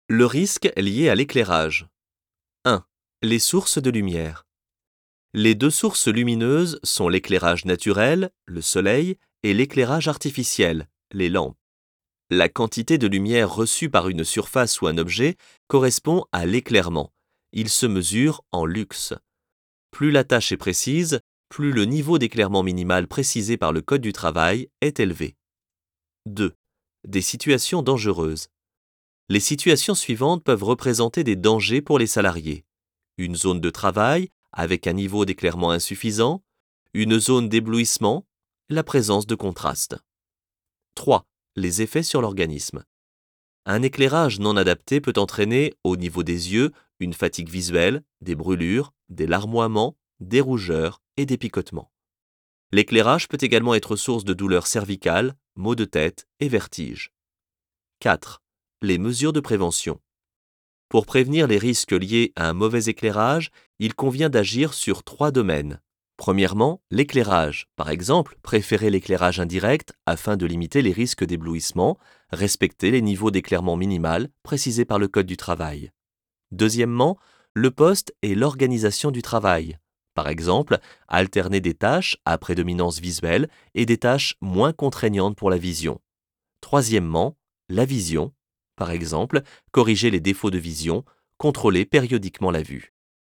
Le risque lié à l'éclairage. 1. Les sources de lumière. Les deux sources lumineuses sont l'éclairage naturel, le soleil, et l'éclairage artificiel, les lampes. La quantité de lumière reçue par une surface ou un objet correspond à l'éclairement. Il se mesure en lux. Plus la tâche est précise, plus le niveau d'éclairement minimal précisé par le Code du travail est élevé. 2. Des situations dangereuses. Les situations suivantes peuvent représenter des dangers pour les salariés. Une zone de travail avec un niveau d'éclairement insuffisant, une zone d'éblouissement, la présence de contraste. 3. Les effets sur l'organisme. Un éclairage non adapté peut entraîner, au niveau des yeux, une fatigue visuelle, des brûlures, des larmoiements, des rougeurs et des picotements. L'éclairage peut également être source de douleurs cervicales, maux de tête et vertiges. 4. Les mesures de prévention. Pour prévenir les risques liés à un mauvais éclairage, il convient d'agir sur 3 domaines. Premièrement, l'éclairage. Par exemple, préférer l'éclairage indirect afin de limiter les risques d'éblouissement, respecter les niveaux d'éclairement minimal précisés par le Code du travail. Deuxièmement, le poste et l'organisation du travail. Par exemple, alterner des tâches à prédominance visuelle et des tâches moins contraignantes pour la vision. Troisièmement, la vision. Par exemple, corriger les défauts de vision, contrôler périodiquement la vue.